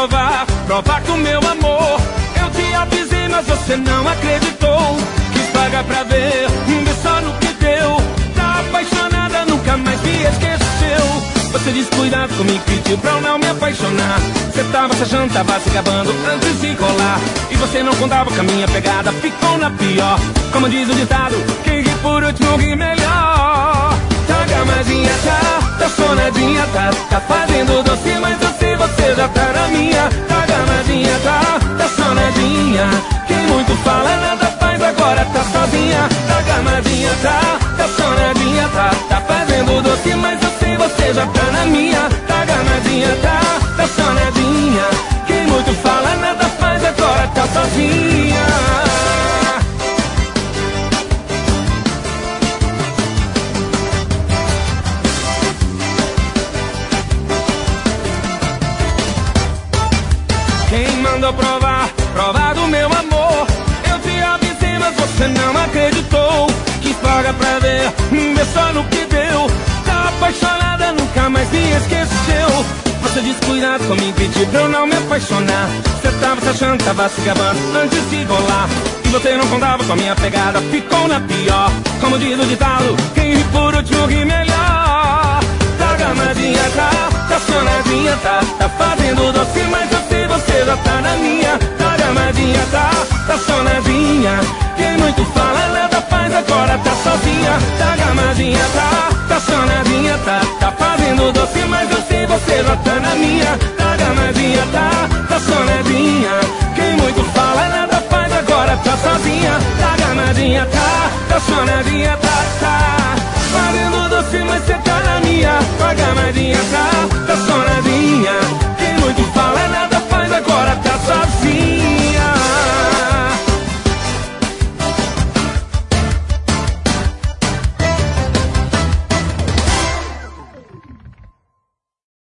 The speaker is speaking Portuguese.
provar que o meu amor eu te avisei, mas você não acreditou. Quis pagar pra ver, só no que deu. Tá apaixonada, nunca mais me esqueceu. Você disse cuidado comigo, pediu pra eu não me apaixonar. Você tava se achando, tava se gabando antes de colar. E você não contava com a minha pegada, ficou na pior. Como diz o ditado, quem ri por último ri melhor. Tá gamadinha, tá sonadinha, tá fazendo doce, mas eu sei você já tá na minha. Tá gamadinha, tá sonadinha. Quem muito fala nada faz, agora tá sozinha. Tá gamadinha, tá sonadinha, tá fazendo doce, mas eu sei você já tá na minha. Tá gamadinha, tá sonadinha. Quem muito fala nada faz, agora tá sozinha. Quem mandou provar do meu amor? Eu te avisei, mas você não acreditou. Quis pagar pra ver só no que deu. Tá apaixonada, nunca mais me esqueceu. Você disse cuidado comigo, pediu pra eu não me apaixonar. Você tava se achando, tava se gabando antes de rolar. E você não contava com a minha pegada, ficou na pior. Como diz o ditado, quem ri por último ri melhor. Tá gamadinha, tá sonadinha, tá fazendo doce, mas eu sei você já tá na minha. Tá gamadinha, tá sonadinha. Quem muito fala nada faz, agora tá sozinha. Tá gamadinha, tá sonadinha, tá fazendo doce, mas eu sei você já tá na minha. Tá gamadinha, tá sonadinha. Quem muito fala nada faz, agora tá sozinha. Tá gamadinha, tá sonadinha, tá fazendo doce, mas cê tá na minha. Tá gamadinha, tá sonadinha.